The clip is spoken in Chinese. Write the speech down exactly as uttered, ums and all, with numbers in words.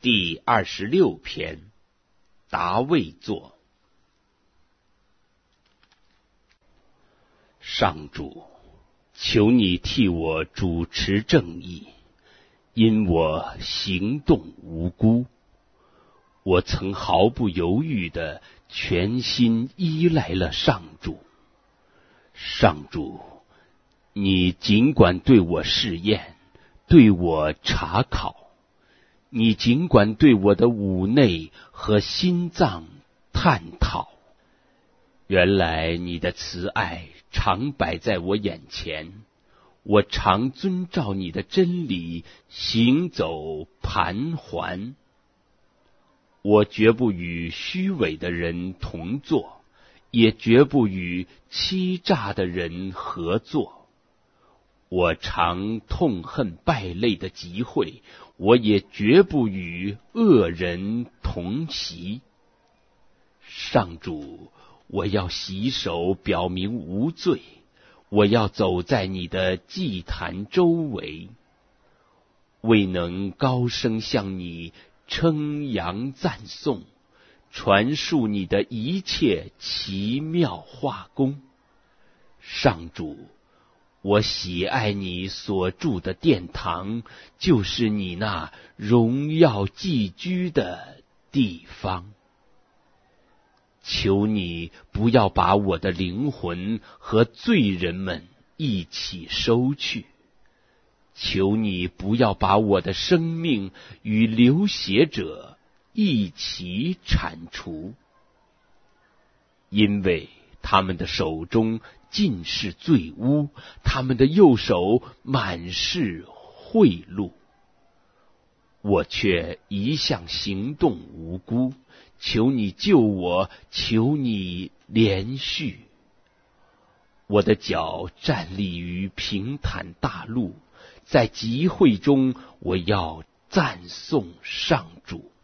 第二十六篇，达味作。上主，求你替我主持正义，因我行动无辜。我曾毫不犹豫地全心依赖了上主。上主，你尽管对我试验，对我查考，你尽管对我的五内和心脏探讨。原来你的慈爱常摆在我眼前，我常遵照你的真理行走盘桓。我绝不与虚伪的人同坐，也绝不与欺诈的人合作。我常痛恨败类的集会，我也绝不与恶人同席。上主，我要洗手表明无罪，我要走在你的祭坛周围，未能高声向你称扬赞颂，传述你的一切奇妙画工。上主，我喜爱你所住的殿堂，就是你那荣耀寄居的地方。求你不要把我的灵魂和罪人们一起收去，求你不要把我的生命与流血者一起铲除，因为他们的手中尽是罪污，他们的右手满是贿赂。我却一向行动无辜，求你救我，求你怜恤。我的脚站立于平坦大陆，在集会中我要赞颂上主。